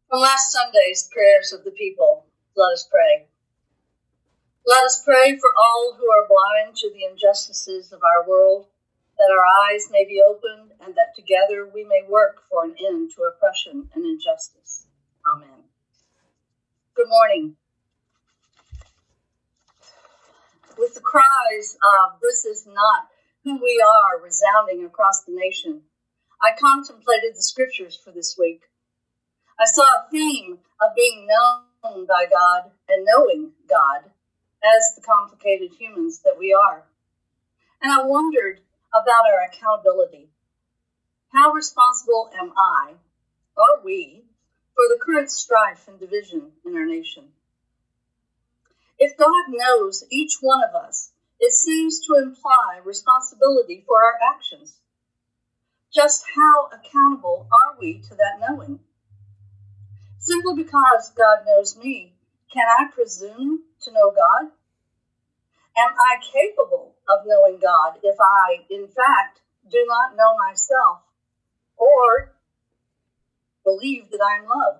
From last Sunday's prayers of the people, let us pray. Let us pray for all who are blind to the injustices of our world, that our eyes may be opened and that together we may work for an end to oppression and injustice. Amen. Good morning. With the cries of "This is not who we are" resounding across the nation, I contemplated the scriptures for this week. I saw a theme of being known by God and knowing God as the complicated humans that we are. And I wondered about our accountability. How responsible am I, or we, for the current strife and division in our nation? If God knows each one of us, it seems to imply responsibility for our actions. Just how accountable are we to that knowing? Simply because God knows me, can I presume to know God? Am I capable of knowing God if I, in fact, do not know myself or believe that I am loved?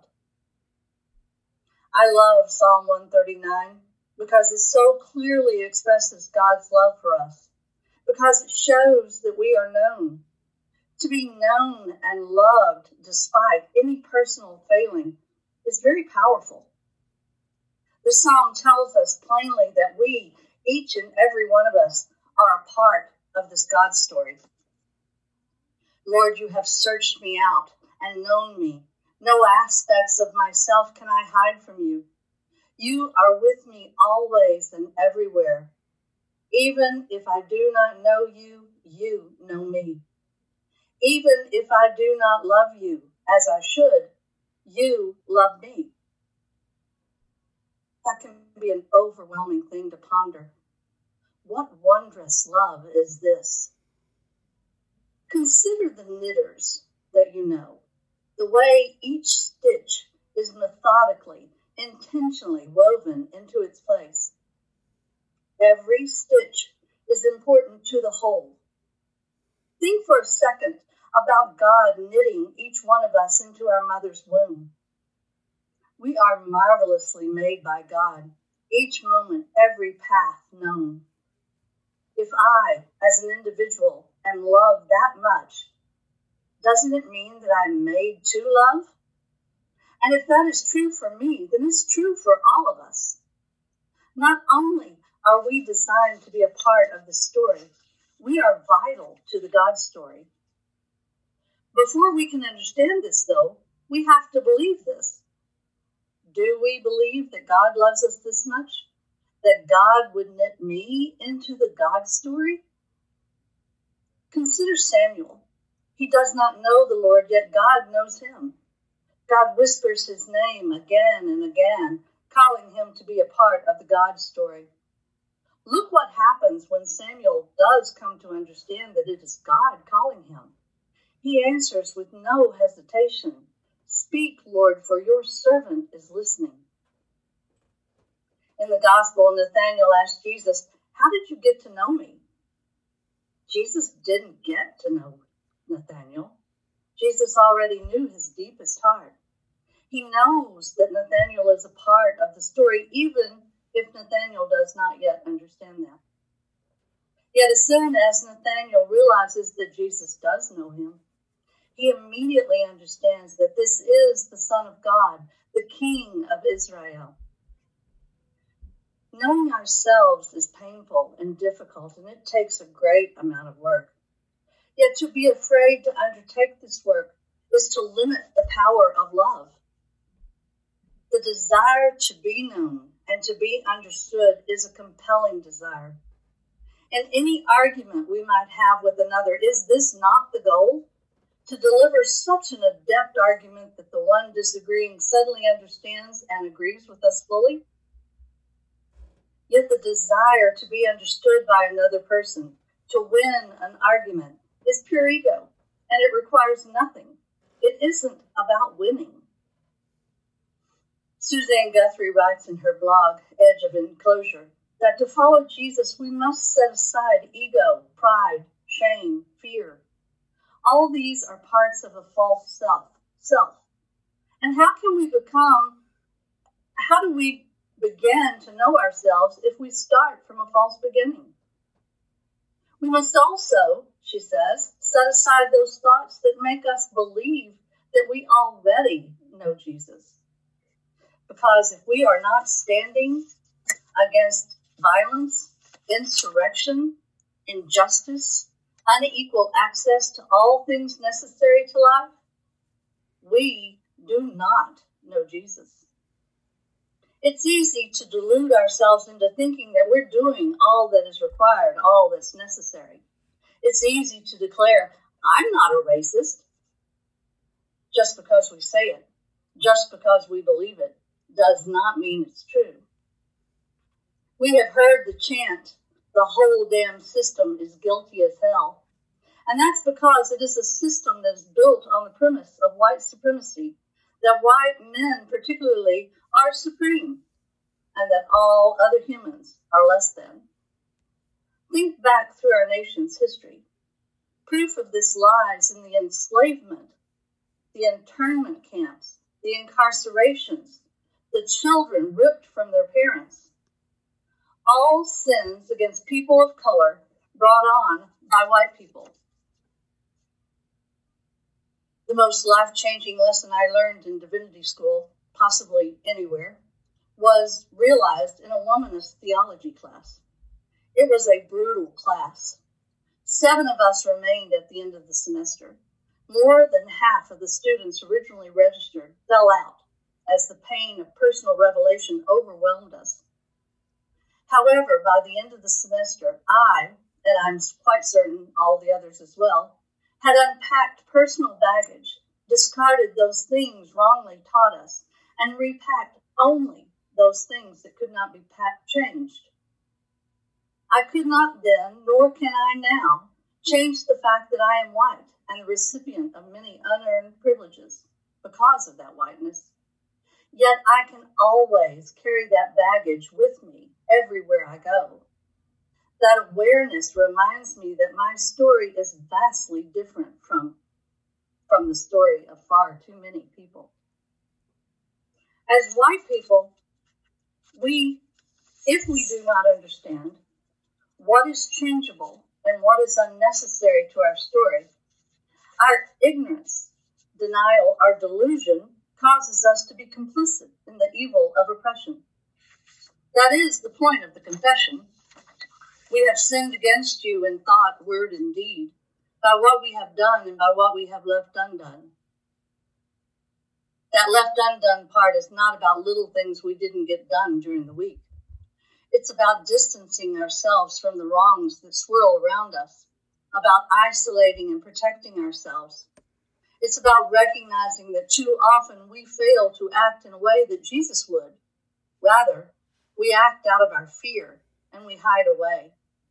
I love Psalm 139 because it so clearly expresses God's love for us, because it shows that we are known. To be known and loved despite any personal failing is very powerful. The psalm tells us plainly that we, each and every one of us, are a part of this God story. Lord, you have searched me out and known me. No aspects of myself can I hide from you. You are with me always and everywhere. Even if I do not know you, you know me. Even if I do not love you as I should, you love me. That can be an overwhelming thing to ponder. What wondrous love is this? Consider the knitters that you know, the way each stitch is methodically, intentionally woven into its place. Every stitch is important to the whole. Think for a second about God knitting each one of us into our mother's womb. We are marvelously made by God, each moment, every path known. If I, as an individual, am loved that much, doesn't it mean that I'm made to love? And if that is true for me, then it's true for all of us. Not only are we designed to be a part of the story, we are vital to the God story. Before we can understand this, though, we have to believe this. Do we believe that God loves us this much? That God would knit me into the God story? Consider Samuel. He does not know the Lord, yet God knows him. God whispers his name again and again, calling him to be a part of the God story. Look what happens when Samuel does come to understand that it is God calling him. He answers with no hesitation, "Speak, Lord, for your servant is listening." In the gospel, Nathanael asked Jesus, "How did you get to know me?" Jesus didn't get to know Nathanael. Jesus already knew his deepest heart. He knows that Nathanael is a part of the story, even if Nathanael does not yet understand that. Yet as soon as Nathanael realizes that Jesus does know him, he immediately understands that this is the Son of God, the King of Israel. Knowing ourselves is painful and difficult, and it takes a great amount of work. Yet to be afraid to undertake this work is to limit the power of love. The desire to be known and to be understood is a compelling desire. In any argument we might have with another, is this not the goal? To deliver such an adept argument that the one disagreeing suddenly understands and agrees with us fully? Yet the desire to be understood by another person, to win an argument, is pure ego, and it requires nothing. It isn't about winning. Suzanne Guthrie writes in her blog, Edge of Enclosure, that to follow Jesus, we must set aside ego, pride, shame, fear. All these are parts of a false self. And how do we begin to know ourselves if we start from a false beginning? We must also, she says, set aside those thoughts that make us believe that we already know Jesus. Because if we are not standing against violence, insurrection, injustice, unequal access to all things necessary to life, we do not know Jesus. It's easy to delude ourselves into thinking that we're doing all that is required, all that's necessary. It's easy to declare, I'm not a racist, just because we say it, just because we believe it, does not mean it's true. We have heard the chant, the whole damn system is guilty as hell. And that's because it is a system that is built on the premise of white supremacy, that white men particularly are supreme, and that all other humans are less than. Think back through our nation's history. Proof of this lies in the enslavement, the internment camps, the incarcerations, the children ripped from their parents. All sins against people of color brought on by white people. The most life-changing lesson I learned in divinity school, possibly anywhere, was realized in a womanist theology class. It was a brutal class. 7 of us remained at the end of the semester. More than half of the students originally registered fell out as the pain of personal revelation overwhelmed us. However, by the end of the semester, I, and I'm quite certain all the others as well, had unpacked personal baggage, discarded those things wrongly taught us, and repacked only those things that could not be changed. I could not then, nor can I now, change the fact that I am white and the recipient of many unearned privileges because of that whiteness. Yet I can always carry that baggage with me everywhere I go. That awareness reminds me that my story is vastly different from the story of far too many people. As white people, if we do not understand what is changeable and what is unnecessary to our story, our ignorance, denial, or delusion causes us to be complicit in the evil of oppression. That is the point of the confession. We have sinned against you in thought, word, and deed, by what we have done and by what we have left undone. That left undone part is not about little things we didn't get done during the week. It's about distancing ourselves from the wrongs that swirl around us, about isolating and protecting ourselves. It's about recognizing that too often we fail to act in a way that Jesus would. Rather, we act out of our fear and we hide away.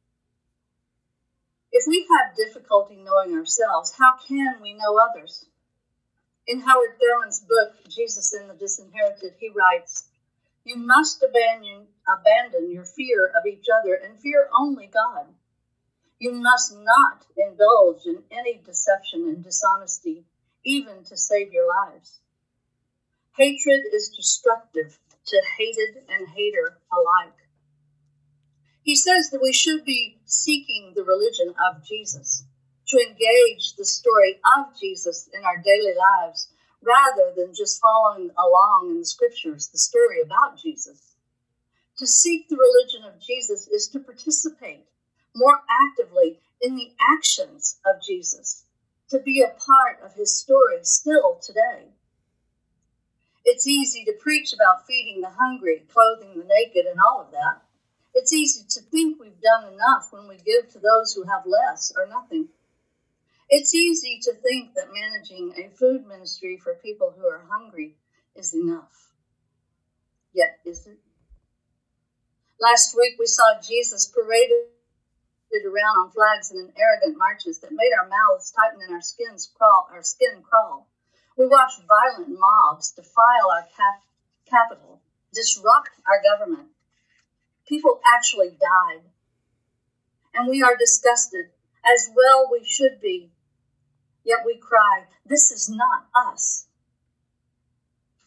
If we have difficulty knowing ourselves, how can we know others? In Howard Thurman's book, Jesus and the Disinherited, he writes, "You must abandon your fear of each other and fear only God. You must not indulge in any deception and dishonesty, even to save your lives. Hatred is destructive to hated and hater alike." He says that we should be seeking the religion of Jesus, to engage the story of Jesus in our daily lives, rather than just following along in the scriptures, the story about Jesus. To seek the religion of Jesus is to participate more actively in the actions of Jesus, to be a part of his story still today. It's easy to preach about feeding the hungry, clothing the naked, and all of that. It's easy to think we've done enough when we give to those who have less or nothing. It's easy to think that managing a food ministry for people who are hungry is enough. Yet, is it? Last week, we saw Jesus paraded around on flags and in arrogant marches that made our mouths tighten and our skin crawl. We watched violent mobs defile our capital, disrupt our government. People actually died. And we are disgusted, as well we should be. Yet we cry, "This is not us."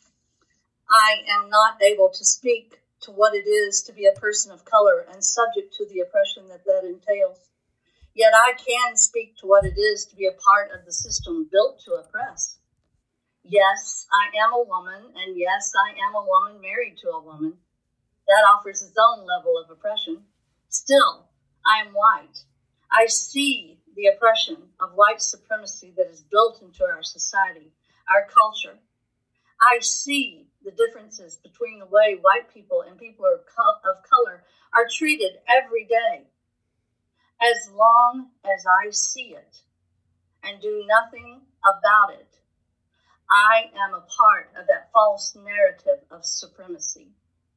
I am not able to speak to what it is to be a person of color and subject to the oppression that that entails. Yet I can speak to what it is to be a part of the system built to oppress. Yes, I am a woman, and yes, I am a woman married to a woman. That offers its own level of oppression. Still, I am white. I see the oppression of white supremacy that is built into our society, our culture. I see the differences between the way white people and people of color are treated every day. As long as I see it and do nothing about it, I am a part of that false narrative of supremacy.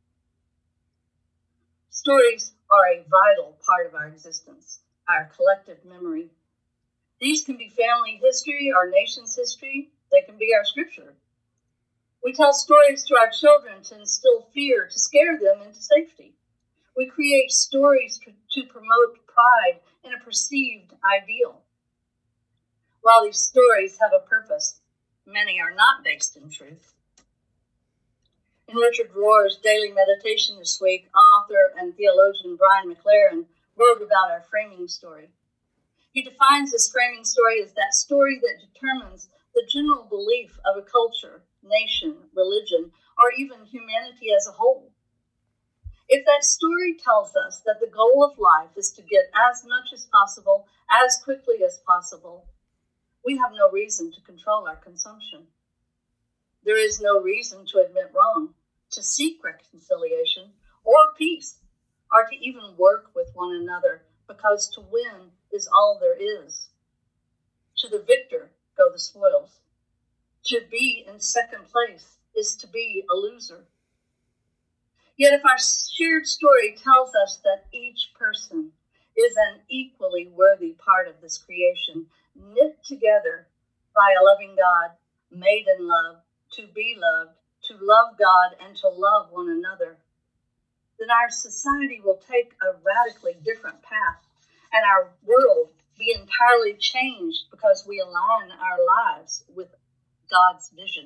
Stories are a vital part of our existence, our collective memory. These can be family history, our nation's history. They can be our scripture. We tell stories to our children to instill fear, to scare them into safety. We create stories to promote pride in a perceived ideal. While these stories have a purpose, many are not based in truth. In Richard Rohr's daily meditation this week, author and theologian Brian McLaren wrote about our framing story. He defines this framing story as that story that determines the general belief of a culture, nation, religion, or even humanity as a whole. If that story tells us that the goal of life is to get as much as possible, as quickly as possible, we have no reason to control our consumption. There is no reason to admit wrong, to seek reconciliation or peace, or to even work with one another, because to win is all there is. To the victor go the spoils. To be in second place is to be a loser. Yet if our shared story tells us that each person is an equally worthy part of this creation, knit together by a loving God, made in love, to be loved, to love God, and to love one another, then our society will take a radically different path, and our world be entirely changed because we align our lives with God's vision.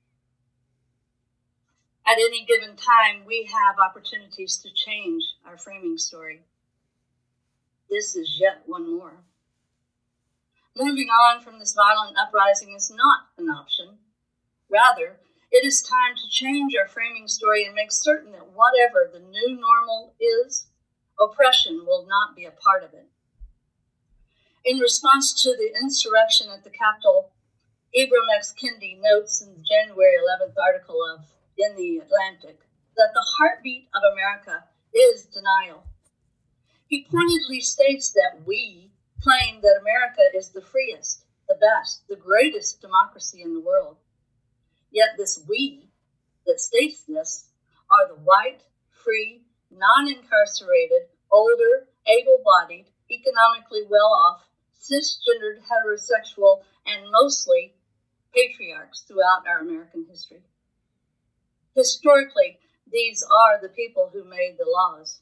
At any given time, we have opportunities to change our framing story. This is yet one more. Moving on from this violent uprising is not an option. Rather, it is time to change our framing story and make certain that whatever the new normal is, oppression will not be a part of it. In response to the insurrection at the Capitol, Ibram X. Kendi notes in the January 11th article in the Atlantic that the heartbeat of America is denial. He pointedly states that we claim that America is the freest, the best, the greatest democracy in the world. Yet this we that states this are the white, free, non-incarcerated, older, able-bodied, economically well-off, cisgendered, heterosexual, and mostly patriarchs throughout our American history. Historically, these are the people who made the laws.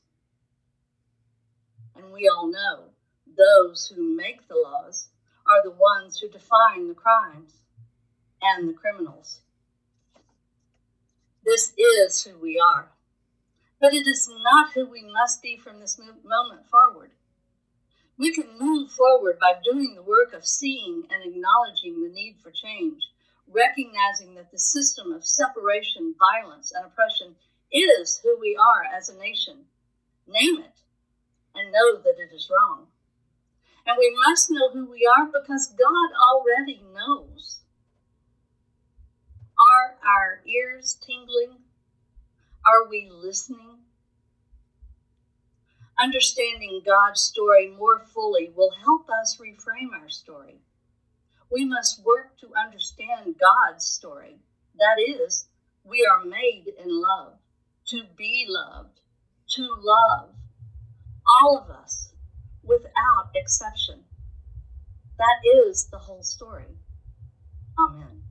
And we all know those who make the laws are the ones who define the crimes and the criminals. This is who we are. But it is not who we must be from this moment forward. We can move forward by doing the work of seeing and acknowledging the need for change, recognizing that the system of separation, violence, and oppression is who we are as a nation. Name it and know that it is wrong. And we must know who we are because God already knows. Are our ears tingling? Are we listening? Understanding God's story more fully will help us reframe our story. We must work to understand God's story. That is, we are made in love, to be loved, to love, all of us, without exception. That is the whole story. Amen.